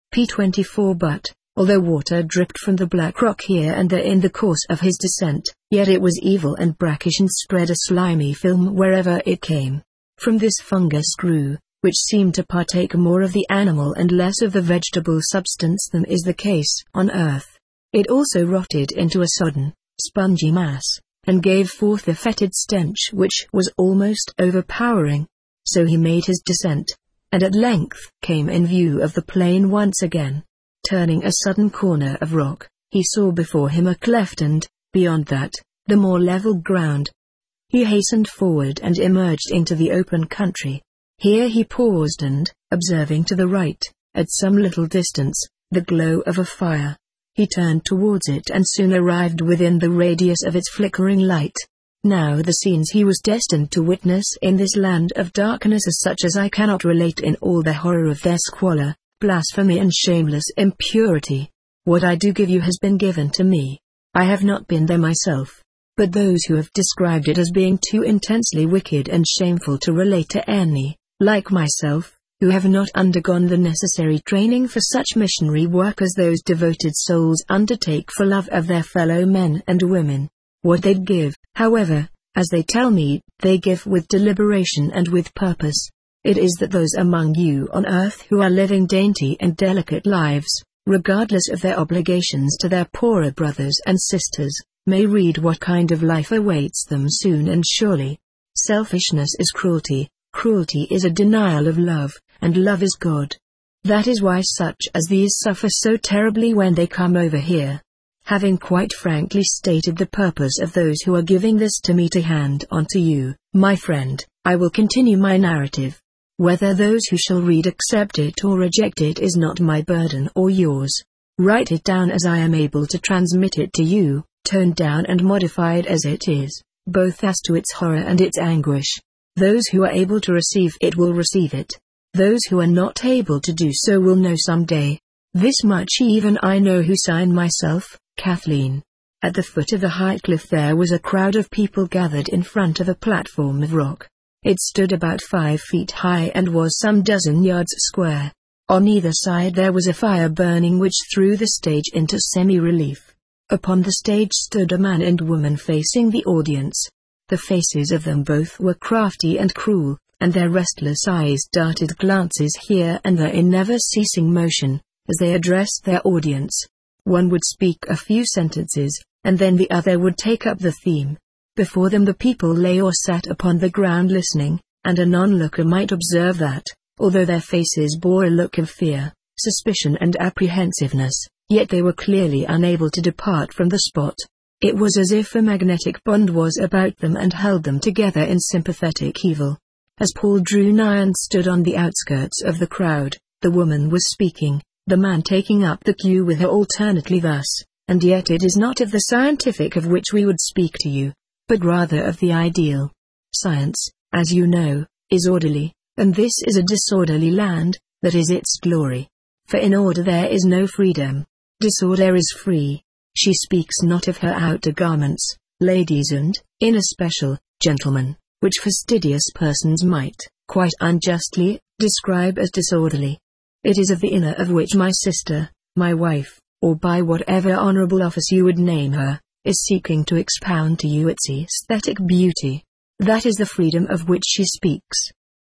P24 But, although water dripped from the black rock here and there in the course of his descent, yet it was evil and brackish and spread a slimy film wherever it came. From this fungus grew, which seemed to partake more of the animal and less of the vegetable substance than is the case on earth. It also rotted into a sodden, spongy mass, and gave forth a fetid stench which was almost overpowering. So he made his descent, and at length came in view of the plain once again. Turning a sudden corner of rock, he saw before him a cleft and, beyond that, the more level ground. He hastened forward and emerged into the open country. Here he paused and, observing to the right, at some little distance, the glow of a fire, he turned towards it and soon arrived within the radius of its flickering light. Now the scenes he was destined to witness in this land of darkness are such as I cannot relate in all the horror of their squalor, blasphemy and shameless impurity. What I do give you has been given to me. I have not been there myself, but those who have described it as being too intensely wicked and shameful to relate to any, like myself, who have not undergone the necessary training for such missionary work as those devoted souls undertake for love of their fellow men and women. What they give, however, as they tell me, they give with deliberation and with purpose. It is that those among you on earth who are living dainty and delicate lives, regardless of their obligations to their poorer brothers and sisters, may read what kind of life awaits them soon and surely. Selfishness is cruelty, cruelty is a denial of love, and love is God. That is why such as these suffer so terribly when they come over here. Having quite frankly stated the purpose of those who are giving this to me to hand on to you, my friend, I will continue my narrative. Whether those who shall read accept it or reject it is not my burden or yours. Write it down as I am able to transmit it to you, toned down and modified as it is, both as to its horror and its anguish. Those who are able to receive it will receive it. Those who are not able to do so will know some day. This much even I know who sign myself, Kathleen. At the foot of the high cliff there was a crowd of people gathered in front of a platform of rock. It stood about 5 feet high and was some dozen yards square. On either side there was a fire burning which threw the stage into semi-relief. Upon the stage stood a man and woman facing the audience. The faces of them both were crafty and cruel, and their restless eyes darted glances here and there in never-ceasing motion, as they addressed their audience. One would speak a few sentences, and then the other would take up the theme. Before them the people lay or sat upon the ground listening, and a non-looker might observe that, although their faces bore a look of fear, suspicion and apprehensiveness, yet they were clearly unable to depart from the spot. It was as if a magnetic bond was about them and held them together in sympathetic evil. As Paul drew nigh and stood on the outskirts of the crowd, the woman was speaking, the man taking up the cue with her alternately thus, and yet it is not of the scientific of which we would speak to you, but rather of the ideal. Science, as you know, is orderly, and this is a disorderly land, that is its glory. For in order there is no freedom. Disorder is free. She speaks not of her outer garments, ladies and, in especial, gentlemen, which fastidious persons might, quite unjustly, describe as disorderly. It is of the inner of which my sister, my wife, or by whatever honorable office you would name her, is seeking to expound to you its aesthetic beauty. That is the freedom of which she speaks.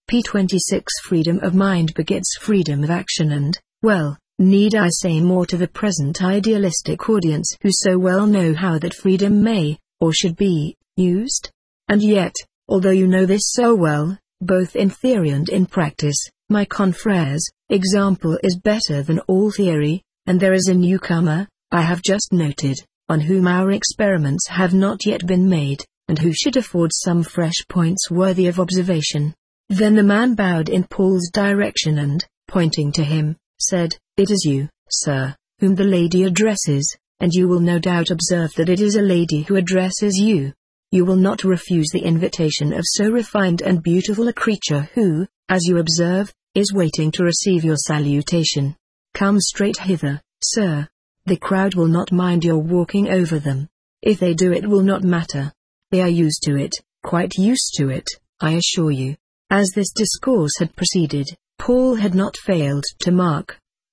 P26 Freedom of mind begets freedom of action and, well, need I say more to the present idealistic audience who so well know how that freedom may, or should be, used? And yet, although you know this so well, both in theory and in practice, my confrères, example is better than all theory, and there is a newcomer, I have just noted, on whom our experiments have not yet been made, and who should afford some fresh points worthy of observation. Then the man bowed in Paul's direction and, pointing to him, said, "It is you, sir, whom the lady addresses, and you will no doubt observe that it is a lady who addresses you. You will not refuse the invitation of so refined and beautiful a creature who, as you observe, is waiting to receive your salutation. Come straight hither, sir. The crowd will not mind your walking over them. If they do, it will not matter. They are used to it, quite used to it, I assure you." As this discourse had proceeded, Paul had not failed to mark,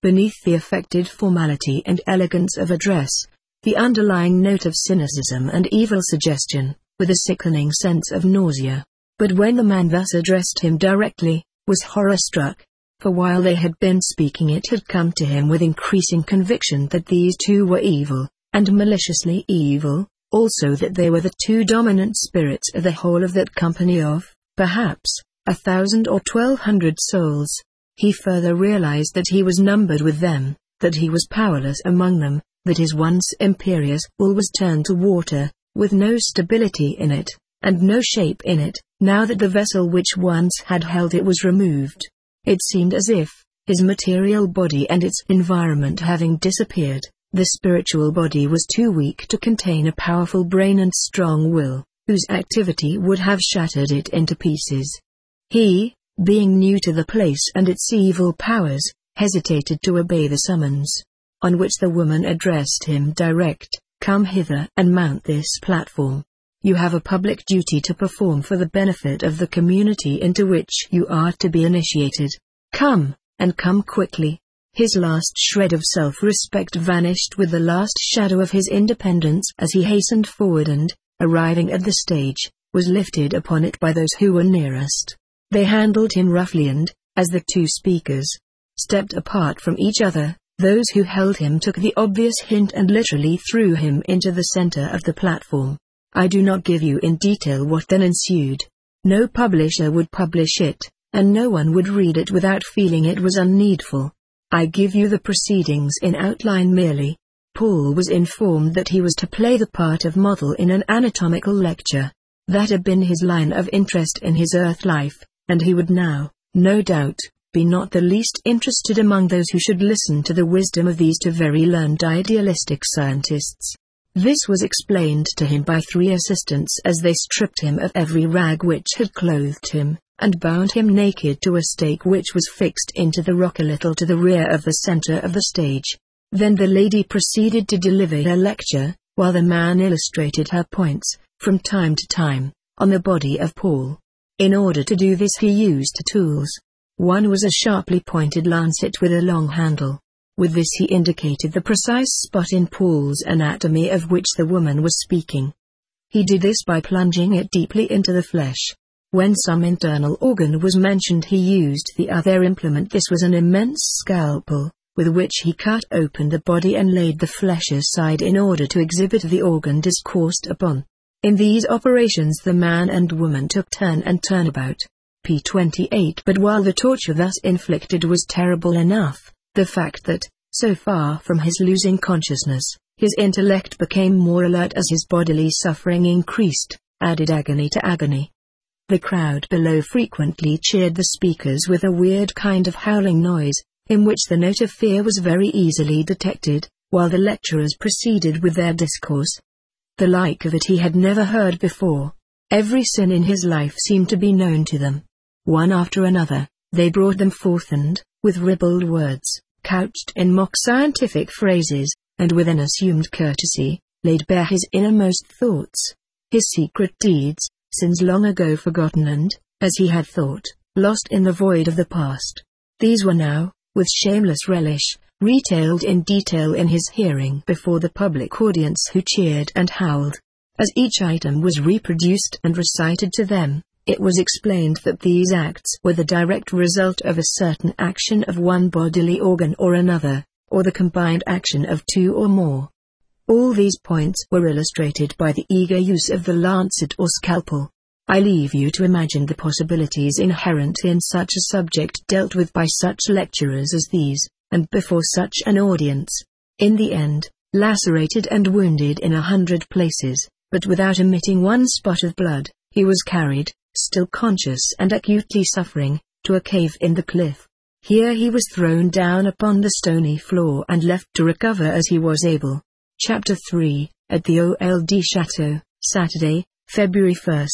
Beneath the affected formality and elegance of address, the underlying note of cynicism and evil suggestion, with a sickening sense of nausea. But when the man thus addressed him directly, was horror-struck, for while they had been speaking it had come to him with increasing conviction that these two were evil, and maliciously evil, also that they were the two dominant spirits of the whole of that company of, perhaps, 1,000 or 1,200 souls. He further realized that he was numbered with them, that he was powerless among them, that his once imperious will was turned to water, with no stability in it, and no shape in it, now that the vessel which once had held it was removed. It seemed as if, his material body and its environment having disappeared, the spiritual body was too weak to contain a powerful brain and strong will, whose activity would have shattered it into pieces. He, being new to the place and its evil powers, hesitated to obey the summons. On which the woman addressed him direct, "Come hither and mount this platform. You have a public duty to perform for the benefit of the community into which you are to be initiated. Come, and come quickly." His last shred of self-respect vanished with the last shadow of his independence as he hastened forward and, arriving at the stage, was lifted upon it by those who were nearest. They handled him roughly and, as the two speakers stepped apart from each other, those who held him took the obvious hint and literally threw him into the center of the platform. I do not give you in detail what then ensued. No publisher would publish it, and no one would read it without feeling it was unneedful. I give you the proceedings in outline merely. Paul was informed that he was to play the part of model in an anatomical lecture. That had been his line of interest in his earth life, and he would now, no doubt, be not the least interested among those who should listen to the wisdom of these two very learned idealistic scientists. This was explained to him by 3 assistants as they stripped him of every rag which had clothed him, and bound him naked to a stake which was fixed into the rock a little to the rear of the center of the stage. Then the lady proceeded to deliver her lecture, while the man illustrated her points, from time to time, on the body of Paul. In order to do this he used 2 tools. One was a sharply pointed lancet with a long handle. With this he indicated the precise spot in Paul's anatomy of which the woman was speaking. He did this by plunging it deeply into the flesh. When some internal organ was mentioned he used the other implement. This was an immense scalpel, with which he cut open the body and laid the flesh aside in order to exhibit the organ discoursed upon. In these operations the man and woman took turn and turnabout. p. 28. But while the torture thus inflicted was terrible enough, the fact that, so far from his losing consciousness, his intellect became more alert as his bodily suffering increased, added agony to agony. The crowd below frequently cheered the speakers with a weird kind of howling noise, in which the note of fear was very easily detected, while the lecturers proceeded with their discourse. The like of it he had never heard before. Every sin in his life seemed to be known to them. One after another, they brought them forth and, with ribald words, couched in mock scientific phrases, and with an assumed courtesy, laid bare his innermost thoughts, his secret deeds, sins long ago forgotten and, as he had thought, lost in the void of the past. These were now, with shameless relish, retailed in detail in his hearing before the public audience who cheered and howled. As each item was reproduced and recited to them, it was explained that these acts were the direct result of a certain action of one bodily organ or another, or the combined action of 2 or more. All these points were illustrated by the eager use of the lancet or scalpel. I leave you to imagine the possibilities inherent in such a subject dealt with by such lecturers as these, and before such an audience. In the end, lacerated and wounded in 100 places, but without emitting one spot of blood, he was carried, still conscious and acutely suffering, to a cave in the cliff. Here he was thrown down upon the stony floor and left to recover as he was able. Chapter 3, at the Old Chateau, Saturday, February 1,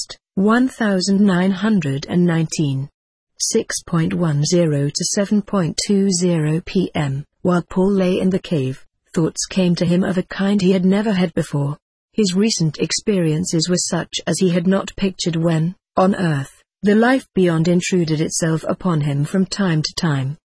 1919. 6.10 to 7.20 p.m. While Paul lay in the cave, thoughts came to him of a kind he had never had before. His recent experiences were such as he had not pictured when, on earth, the life beyond intruded itself upon him from time to time.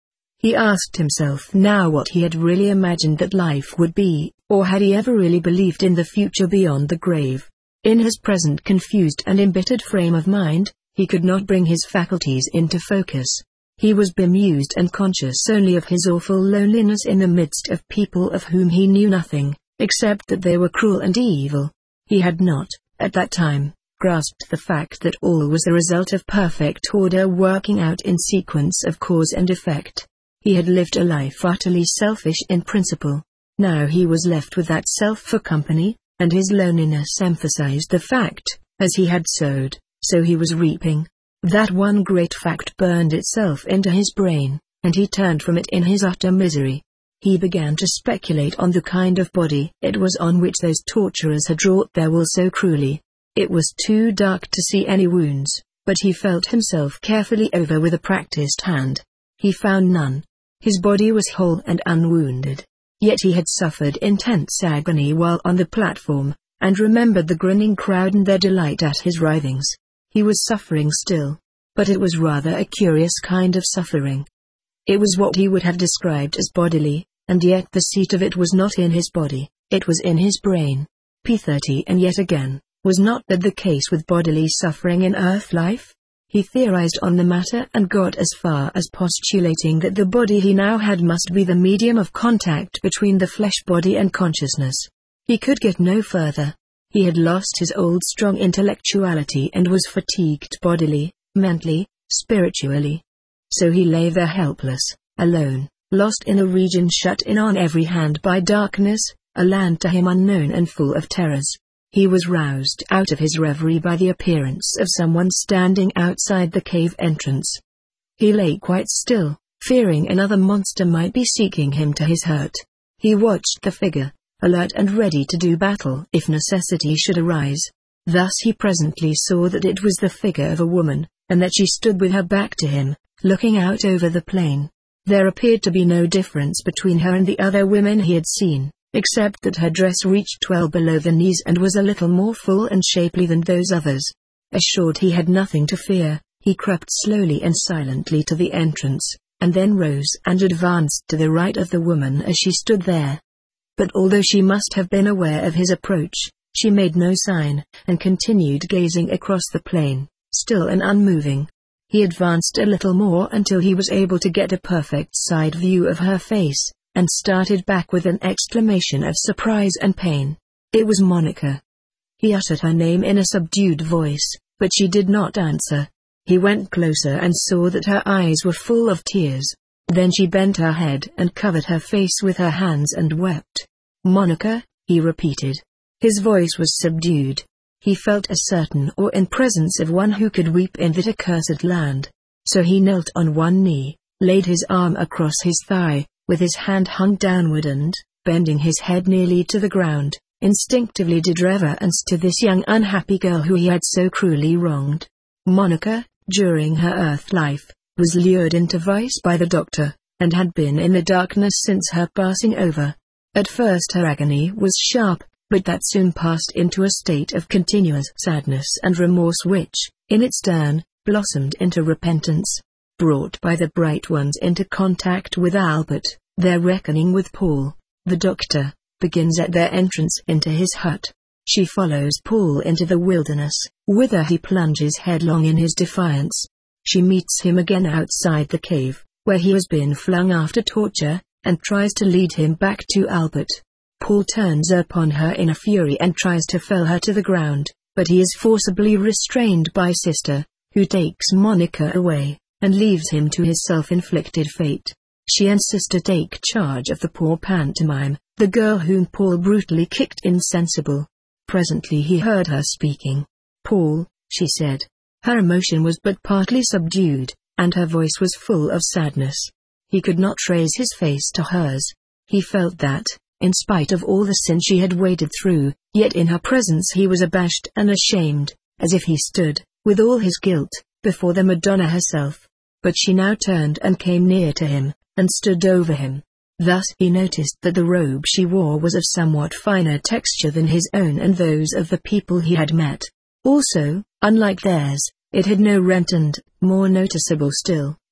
He asked himself now what he had really imagined that life would be, or had he ever really believed in the future beyond the grave. In his present confused and embittered frame of mind, he could not bring his faculties into focus. He was bemused and conscious only of his awful loneliness in the midst of people of whom he knew nothing, except that they were cruel and evil. He had not, at that time, grasped the fact that all was the result of perfect order working out in sequence of cause and effect. He had lived a life utterly selfish in principle. Now he was left with that self for company, and his loneliness emphasized the fact, as he had sowed, so he was reaping. That one great fact burned itself into his brain, and he turned from it in his utter misery. He began to speculate on the kind of body it was on which those torturers had wrought their will so cruelly. It was too dark to see any wounds, but he felt himself carefully over with a practiced hand. He found none. His body was whole and unwounded. Yet he had suffered intense agony while on the platform, and remembered the grinning crowd and their delight at his writhings. He was suffering still, but it was rather a curious kind of suffering. It was what he would have described as bodily, and yet the seat of it was not in his body, it was in his brain. P30. And yet again, was not that the case with bodily suffering in earth life? He theorized on the matter and got as far as postulating that the body he now had must be the medium of contact between the flesh body and consciousness. He could get no further. He had lost his old strong intellectuality and was fatigued bodily, mentally, spiritually. So he lay there helpless, alone, lost in a region shut in on every hand by darkness, a land to him unknown and full of terrors. He was roused out of his reverie by the appearance of someone standing outside the cave entrance. He lay quite still, fearing another monster might be seeking him to his hurt. He watched the figure, alert and ready to do battle if necessity should arise. Thus he presently saw that it was the figure of a woman, and that she stood with her back to him, looking out over the plain. There appeared to be no difference between her and the other women he had seen, except that her dress reached well below the knees and was a little more full and shapely than those others. Assured he had nothing to fear, he crept slowly and silently to the entrance, and then rose and advanced to the right of the woman as she stood there. But although she must have been aware of his approach, she made no sign, and continued gazing across the plain, still and unmoving. He advanced a little more until he was able to get a perfect side view of her face, and started back with an exclamation of surprise and pain. It was Monica. He uttered her name in a subdued voice, but she did not answer. He went closer and saw that her eyes were full of tears. Then she bent her head and covered her face with her hands and wept. "Monica," he repeated. His voice was subdued. He felt a certain awe in presence of one who could weep in that accursed land. So he knelt on one knee, laid his arm across his thigh, with his hand hung downward and, bending his head nearly to the ground, instinctively did reverence to this young unhappy girl who he had so cruelly wronged. Monica, during her earth life, was lured into vice by the doctor, and had been in the darkness since her passing over. At first her agony was sharp, but that soon passed into a state of continuous sadness and remorse which, in its turn, blossomed into repentance. Brought by the bright ones into contact with Albert, their reckoning with Paul, the doctor, begins at their entrance into his hut. She follows Paul into the wilderness, whither he plunges headlong in his defiance. She meets him again outside the cave, where he has been flung after torture, and tries to lead him back to Albert. Paul turns upon her in a fury and tries to fell her to the ground, but he is forcibly restrained by Sister, who takes Monica away, and leaves him to his self-inflicted fate. She and Sister take charge of the poor pantomime, the girl whom Paul brutally kicked insensible. Presently he heard her speaking. "Paul," she said. Her emotion was but partly subdued, and her voice was full of sadness. He could not raise his face to hers. He felt that, in spite of all the sin she had waded through, yet in her presence he was abashed and ashamed, as if he stood, with all his guilt, before the Madonna herself. But she now turned and came near to him, and stood over him. Thus he noticed that the robe she wore was of somewhat finer texture than his own and those of the people he had met. Also, unlike theirs, it had no rent and, more noticeable still,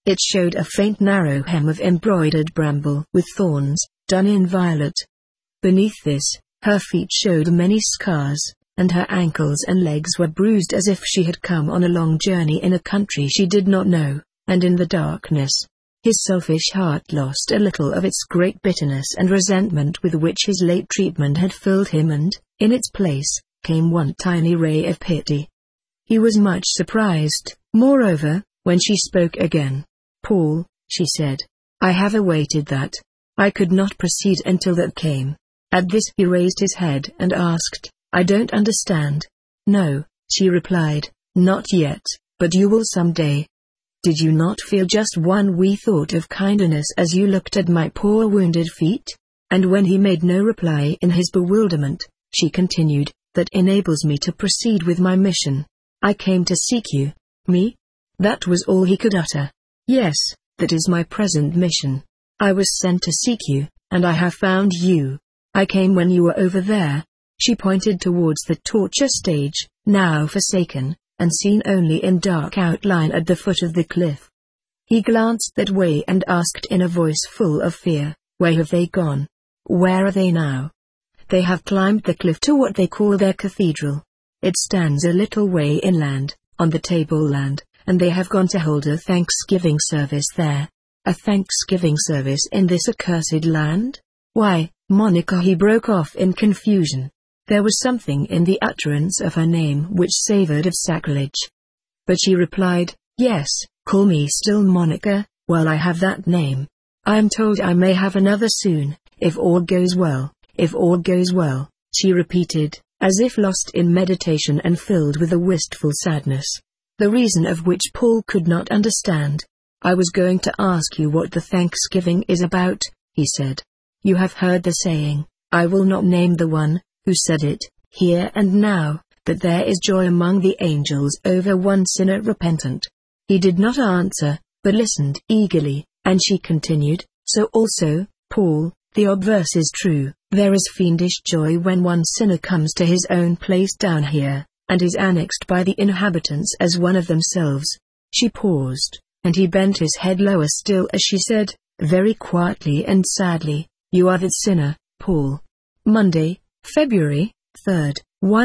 It showed a faint narrow hem of embroidered bramble with thorns, done in violet. Beneath this, her feet showed many scars, and her ankles and legs were bruised as if she had come on a long journey in a country she did not know, and in the darkness, his selfish heart lost a little of its great bitterness and resentment with which his late treatment had filled him, and, in its place, came one tiny ray of pity. He was much surprised, moreover, when she spoke again. "Paul," she said, "I have awaited that. I could not proceed until that came." At this he raised his head and asked, "I don't understand." "No," she replied, "not yet, but you will someday. Did you not feel just one wee thought of kindness as you looked at my poor wounded feet?" And when he made no reply in his bewilderment, she continued, "That enables me to proceed with my mission. I came to seek you." "Me?" That was all he could utter. "Yes, that is my present mission. I was sent to seek you, and I have found you. I came when you were over there." She pointed towards the torture stage, now forsaken, and seen only in dark outline at the foot of the cliff. He glanced that way and asked in a voice full of fear, "Where have they gone? Where are they now?" "They have climbed the cliff to what they call their cathedral. It stands a little way inland, on the tableland, and they have gone to hold a Thanksgiving service there." "A Thanksgiving service in this accursed land? Why, Monica," he broke off in confusion. There was something in the utterance of her name which savored of sacrilege. But she replied, "Yes, call me still Monica, while I have that name. I am told I may have another soon, if all goes well, if all goes well," she repeated, as if lost in meditation and filled with a wistful sadness, the reason of which Paul could not understand. "I was going to ask you what the Thanksgiving is about," he said. "You have heard the saying, I will not name the one who said it, here and now, that there is joy among the angels over one sinner repentant." He did not answer, but listened eagerly, and she continued, "So also, Paul, the obverse is true. There is fiendish joy when one sinner comes to his own place down here, and is annexed by the inhabitants as one of themselves." She paused, and he bent his head lower still as she said, very quietly and sadly, "You are that sinner, Paul." Monday, February 3rd,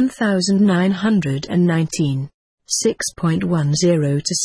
1919. 6:10 to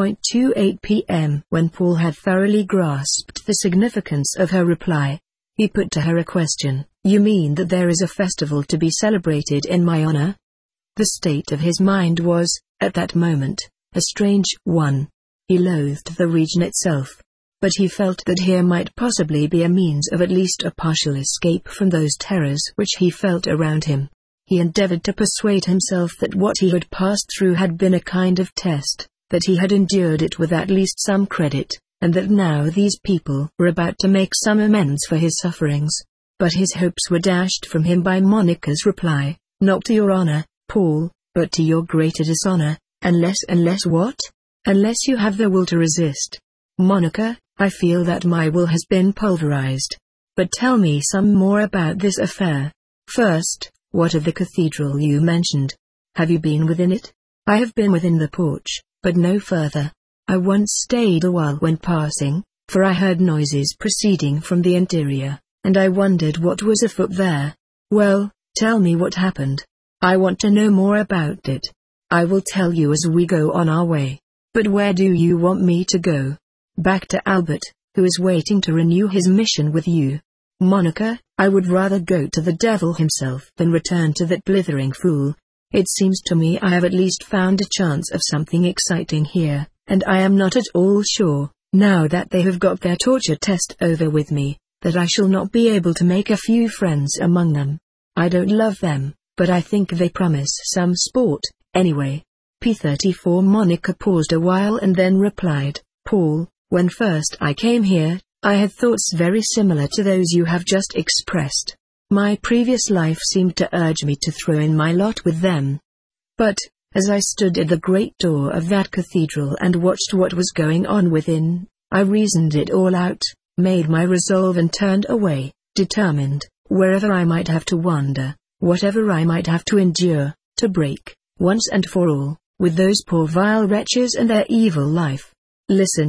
7:28 p.m. When Paul had thoroughly grasped the significance of her reply, he put to her a question. "You mean that there is a festival to be celebrated in my honor?" The state of his mind was, at that moment, a strange one. He loathed the region itself, but he felt that here might possibly be a means of at least a partial escape from those terrors which he felt around him. He endeavored to persuade himself that what he had passed through had been a kind of test, that he had endured it with at least some credit, and that now these people were about to make some amends for his sufferings. But his hopes were dashed from him by Monica's reply, "Not to your honor, Paul, but to your greater dishonor, unless what? Unless you have the will to resist." "Monica, I feel that my will has been pulverized. But tell me some more about this affair. First, what of the cathedral you mentioned? Have you been within it?" "I have been within the porch, but no further. I once stayed a while when passing, for I heard noises proceeding from the interior, and I wondered what was afoot there." "Well, tell me what happened. I want to know more about it. I will tell you as we go on our way. But where do you want me to go?" "Back to Albert, who is waiting to renew his mission with you." "Monica, I would rather go to the devil himself than return to that blithering fool. It seems to me I have at least found a chance of something exciting here, and I am not at all sure, now that they have got their torture test over with me, that I shall not be able to make a few friends among them. I don't love them, but I think they promise some sport, anyway." P34 Monica paused a while and then replied, "Paul, when first I came here, I had thoughts very similar to those you have just expressed. My previous life seemed to urge me to throw in my lot with them. But, as I stood at the great door of that cathedral and watched what was going on within, I reasoned it all out, made my resolve and turned away, determined, wherever I might have to wander, whatever I might have to endure, to break, once and for all, with those poor vile wretches and their evil life. Listen.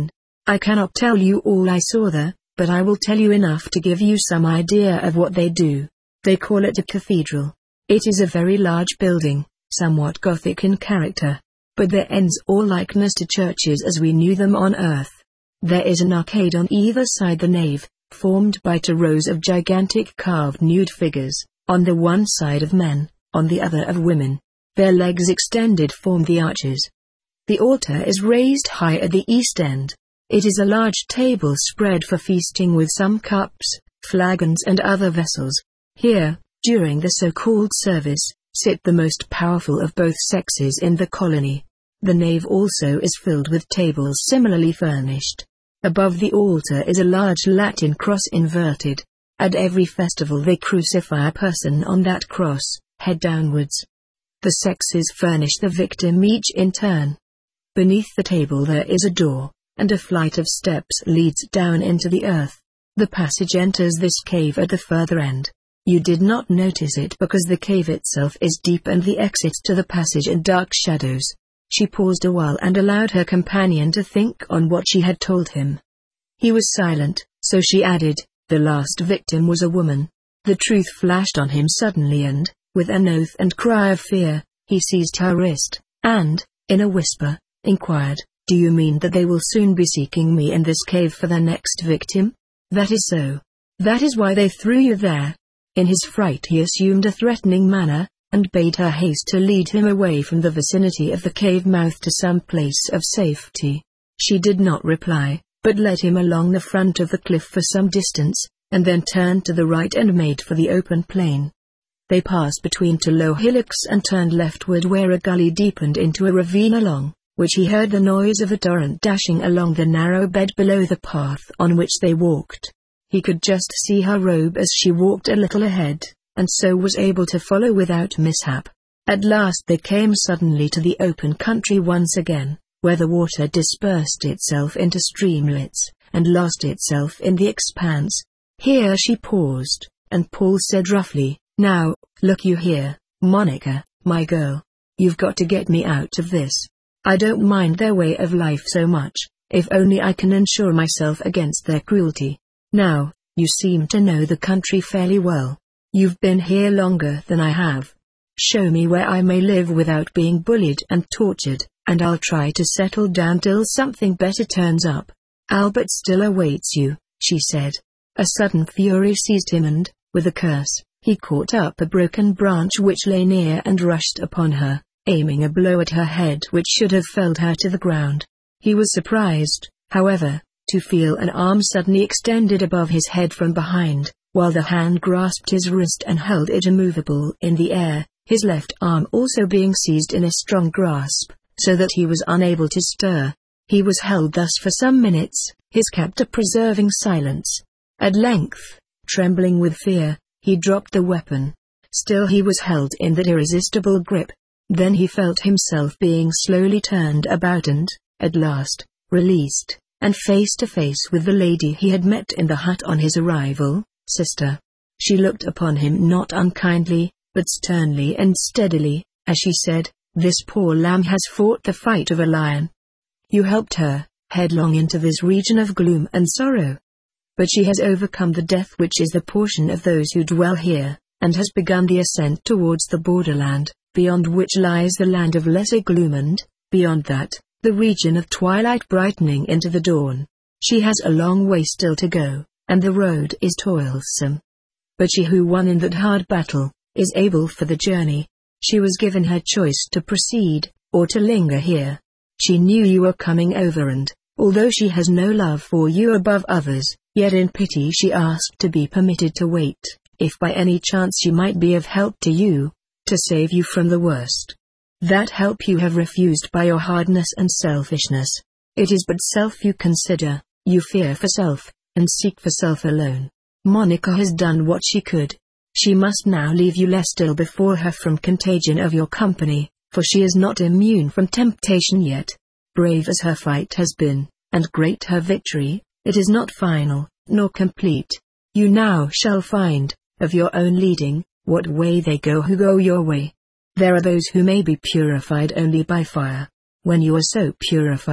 I cannot tell you all I saw there, but I will tell you enough to give you some idea of what they do. They call it a cathedral. It is a very large building, somewhat Gothic in character. But their ends all likeness to churches as we knew them on earth. There is an arcade on either side the nave, formed by 2 rows of gigantic carved nude figures, on the one side of men, on the other of women. Their legs extended form the arches. The altar is raised high at the east end. It is a large table spread for feasting with some cups, flagons and other vessels. Here, during the so-called service, sit the most powerful of both sexes in the colony. The nave also is filled with tables similarly furnished. Above the altar is a large Latin cross inverted. At every festival they crucify a person on that cross, head downwards. The sexes furnish the victim each in turn. Beneath the table there is a door, and a flight of steps leads down into the earth. The passage enters this cave at the further end. You did not notice it because the cave itself is deep and the exit to the passage in dark shadows. She paused a while and allowed her companion to think on what she had told him. He was silent, so she added, the last victim was a woman. The truth flashed on him suddenly and, with an oath and cry of fear, he seized her wrist, and, in a whisper, inquired, do you mean that they will soon be seeking me in this cave for their next victim? That is so. That is why they threw you there. In his fright he assumed a threatening manner, and bade her haste to lead him away from the vicinity of the cave mouth to some place of safety. She did not reply, but led him along the front of the cliff for some distance, and then turned to the right and made for the open plain. They passed between 2 low hillocks and turned leftward where a gully deepened into a ravine along which he heard the noise of a torrent dashing along the narrow bed below the path on which they walked. He could just see her robe as she walked a little ahead, and so was able to follow without mishap. At last they came suddenly to the open country once again, where the water dispersed itself into streamlets, and lost itself in the expanse. Here she paused, and Paul said roughly, now, look you here, Monica, my girl. You've got to get me out of this. I don't mind their way of life so much, if only I can ensure myself against their cruelty. Now, you seem to know the country fairly well. You've been here longer than I have. Show me where I may live without being bullied and tortured, and I'll try to settle down till something better turns up. Albert still awaits you, she said. A sudden fury seized him and, with a curse, he caught up a broken branch which lay near and rushed upon her, aiming a blow at her head which should have felled her to the ground. He was surprised, however, to feel an arm suddenly extended above his head from behind, while the hand grasped his wrist and held it immovable in the air, his left arm also being seized in a strong grasp, so that he was unable to stir. He was held thus for some minutes, his captor preserving silence. At length, trembling with fear, he dropped the weapon. Still he was held in that irresistible grip. Then he felt himself being slowly turned about and, at last, released, and face to face with the lady he had met in the hut on his arrival, Sister. She looked upon him not unkindly, but sternly and steadily, as she said, this poor lamb has fought the fight of a lion. You helped her, headlong into this region of gloom and sorrow. But she has overcome the death which is the portion of those who dwell here, and has begun the ascent towards the borderland, beyond which lies the land of lesser gloom and, beyond that, the region of twilight brightening into the dawn. She has a long way still to go, and the road is toilsome. But she who won in that hard battle, is able for the journey. She was given her choice to proceed, or to linger here. She knew you were coming over and, although she has no love for you above others, yet in pity she asked to be permitted to wait, if by any chance she might be of help to you, to save you from the worst. That help you have refused by your hardness and selfishness. It is but self you consider, you fear for self, and seek for self alone. Monica has done what she could. She must now leave you less still before her from contagion of your company, for she is not immune from temptation yet. Brave as her fight has been, and great her victory, it is not final, nor complete. You now shall find, of your own leading, what way they go who go your way. There are those who may be purified only by fire. When you are so purified,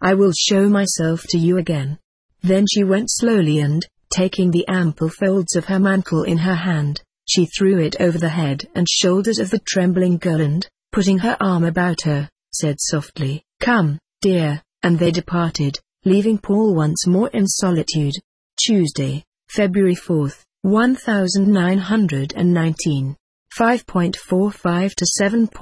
I will show myself to you again." Then she went slowly and, taking the ample folds of her mantle in her hand, she threw it over the head and shoulders of the trembling girl and, putting her arm about her, said softly, "Come, dear," and they departed, leaving Paul once more in solitude. Tuesday, February 4, 1919. 5:45 to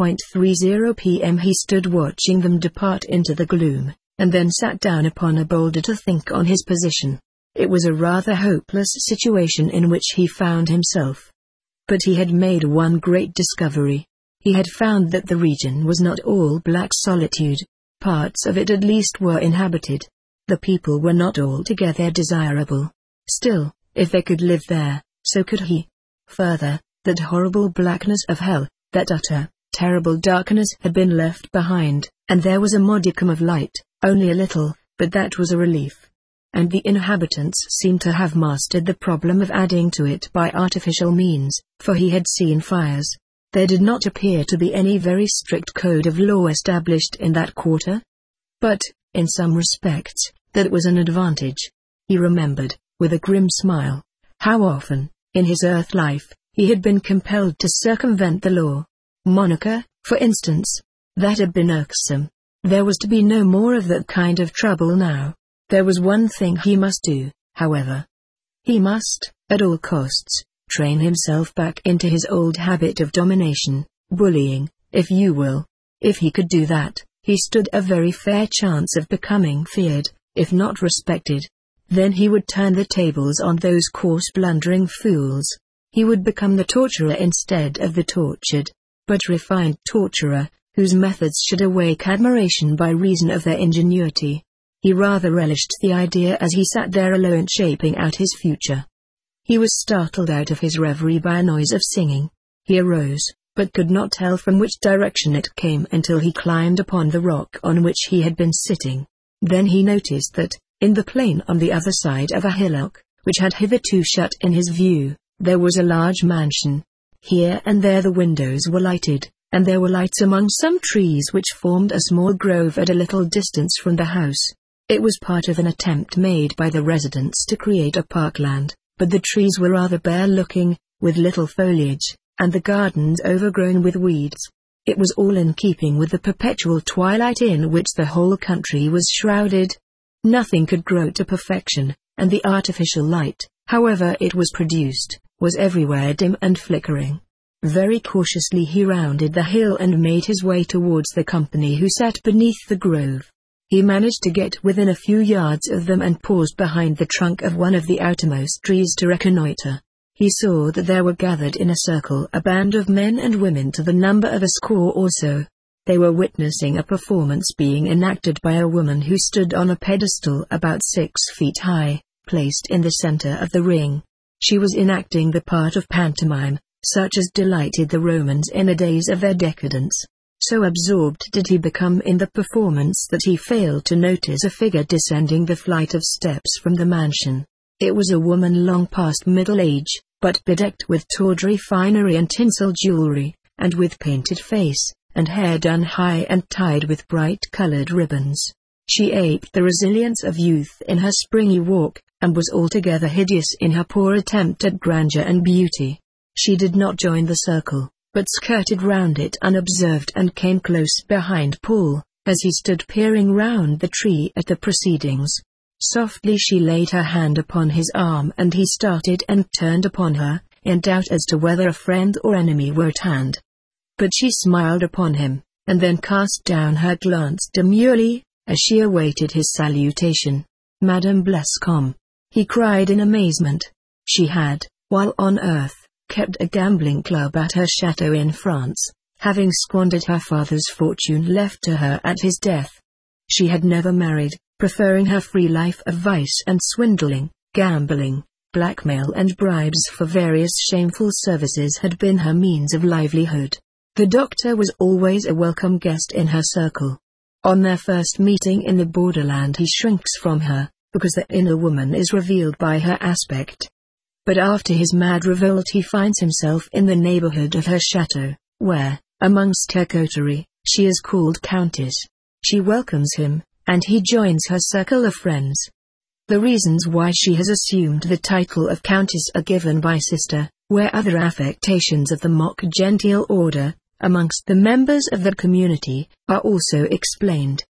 7:30 p.m. He stood watching them depart into the gloom, and then sat down upon a boulder to think on his position. It was a rather hopeless situation in which he found himself. But he had made one great discovery. He had found that the region was not all black solitude. Parts of it at least were inhabited. The people were not altogether desirable. Still, if they could live there, so could he. Further, that horrible blackness of hell, that utter, terrible darkness had been left behind, and there was a modicum of light, only a little, but that was a relief. And the inhabitants seemed to have mastered the problem of adding to it by artificial means, for he had seen fires. There did not appear to be any very strict code of law established in that quarter. But, in some respects, that was an advantage. He remembered, with a grim smile, how often, in his earth life, he had been compelled to circumvent the law. Monica, for instance. That had been irksome. There was to be no more of that kind of trouble now. There was one thing he must do, however. He must, at all costs, train himself back into his old habit of domination, bullying, if you will. If he could do that, he stood a very fair chance of becoming feared, if not respected. Then he would turn the tables on those coarse blundering fools. He would become the torturer instead of the tortured, but refined torturer, whose methods should awake admiration by reason of their ingenuity. He rather relished the idea as he sat there alone shaping out his future. He was startled out of his reverie by a noise of singing. He arose, but could not tell from which direction it came until he climbed upon the rock on which he had been sitting. Then he noticed that, in the plain on the other side of a hillock, which had hitherto shut in his view, there was a large mansion. Here and there the windows were lighted, and there were lights among some trees which formed a small grove at a little distance from the house. It was part of an attempt made by the residents to create a parkland, but the trees were rather bare-looking, with little foliage, and the gardens overgrown with weeds. It was all in keeping with the perpetual twilight in which the whole country was shrouded. Nothing could grow to perfection, and the artificial light, however it was produced, was everywhere dim and flickering. Very cautiously he rounded the hill and made his way towards the company who sat beneath the grove. He managed to get within a few yards of them and paused behind the trunk of one of the outermost trees to reconnoiter. He saw that there were gathered in a circle a band of men and women to the number of a score or so. They were witnessing a performance being enacted by a woman who stood on a pedestal about 6 feet high, placed in the center of the ring. She was enacting the part of pantomime, such as delighted the Romans in the days of their decadence. So absorbed did he become in the performance that he failed to notice a figure descending the flight of steps from the mansion. It was a woman long past middle age, but bedecked with tawdry finery and tinsel jewelry, and with painted face, and hair done high and tied with bright-colored ribbons. She aped the resilience of youth in her springy walk, and was altogether hideous in her poor attempt at grandeur and beauty. She did not join the circle, but skirted round it unobserved and came close behind Paul, as he stood peering round the tree at the proceedings. Softly she laid her hand upon his arm and he started and turned upon her, in doubt as to whether a friend or enemy were at hand. But she smiled upon him, and then cast down her glance demurely, as she awaited his salutation. "Madame Blescombe," he cried in amazement. She had, while on earth, kept a gambling club at her chateau in France, having squandered her father's fortune left to her at his death. She had never married, preferring her free life of vice and swindling, gambling, blackmail and bribes for various shameful services had been her means of livelihood. The doctor was always a welcome guest in her circle. On their first meeting in the borderland he shrinks from her, because the inner woman is revealed by her aspect. But after his mad revolt he finds himself in the neighborhood of her chateau, where, amongst her coterie, she is called Countess. She welcomes him, and he joins her circle of friends. The reasons why she has assumed the title of Countess are given by Sister, where other affectations of the mock genteel order, amongst the members of that community, are also explained.